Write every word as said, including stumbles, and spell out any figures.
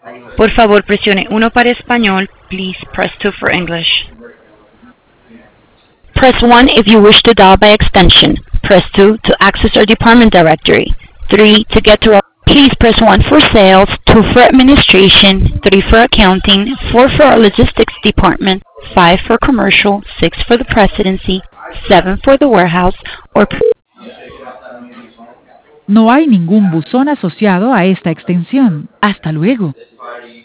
Por favor, presione uno para español. Please press two for English. Press one if you wish to dial by extension. Press two to access our department directory. three to get to our... Please press one for sales, two for administration, three for accounting, four for our logistics department, five for commercial, six for the presidency, seven for the warehouse, or... No hay ningún buzón asociado a esta extensión. Hasta luego.